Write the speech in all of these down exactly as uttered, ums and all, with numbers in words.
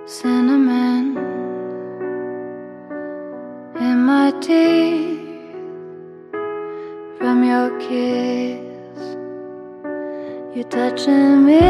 cinnamon in my teeth from your kiss. You're touching me,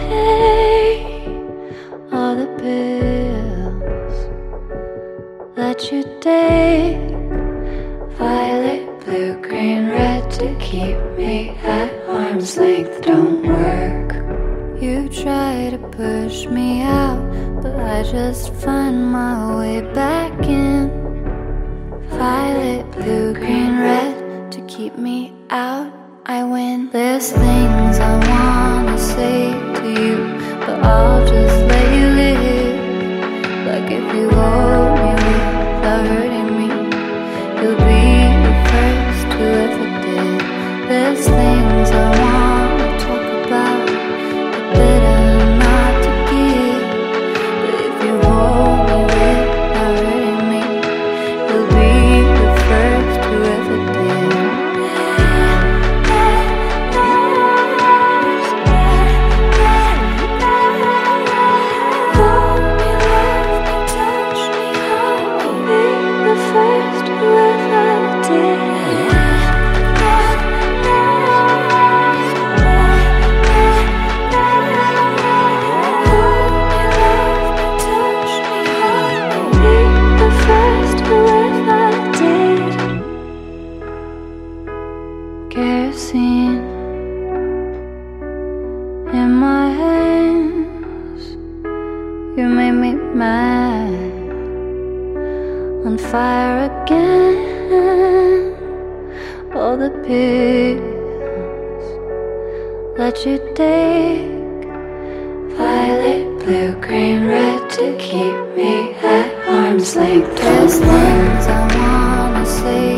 all the pills that you take, violet, blue, green, red, to keep me at arm's length don't work. You try to push me out, but I just find my way back in. Violet, blue, green, red, to keep me out, I win. There's things I wanna say to you, but I'll just let you live. Like if you hold me without hurting me, you'll be the first who ever did. There's things I wanna talk about, but better not to give. But if you hold me without hurting me, you'll be the first who ever did. Hold me, love me, touch me, hold me, the first who ever did. Kerosene in my hands, you made me mad, on fire again. All the pills that you take, violet, blue, green, red, to keep me at arm's length. There's things I wanna say